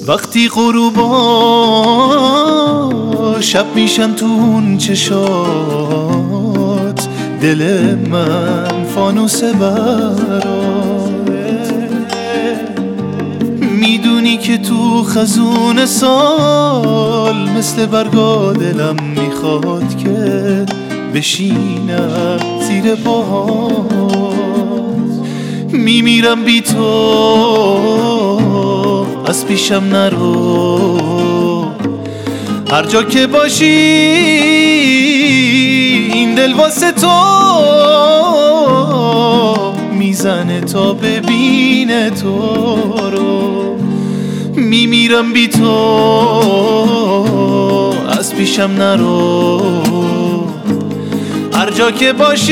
وقتی غروبا شب میشم تو اون چشات، دل من فانوس برات. میدونی که تو خزون سال مثل برگا دلم میخواد که بشینم زیر پاهات. میمیرم بی تو، از پیشم نرو، هر جا که باشی این دل واسه تو میزنه تا ببینه تو رو. میمیرم بی تو، از پیشم نرو، هر جا که باشی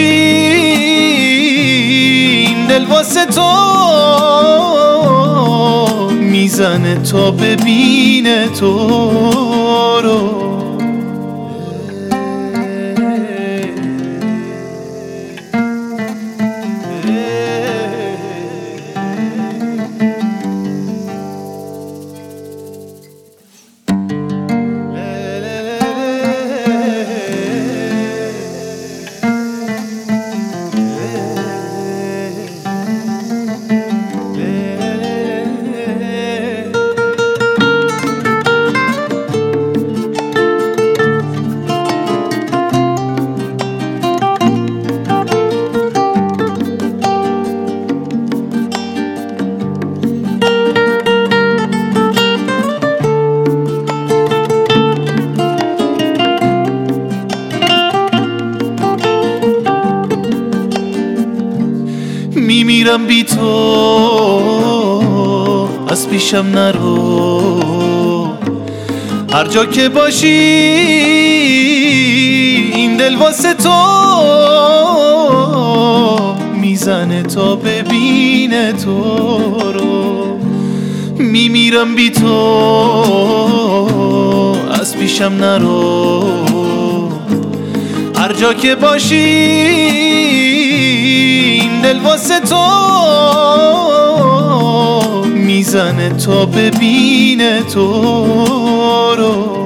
این دل واسه تو میزنه تا ببینه تو رو. میمیرم بی تو، از پیشم نرو، هر جا که باشی این دل واسه تو میزنه تا ببینه تو رو. میمیرم بی تو، از پیشم نرو، هر جا که باشی دل واسه تو میزنه تا ببینه تو رو.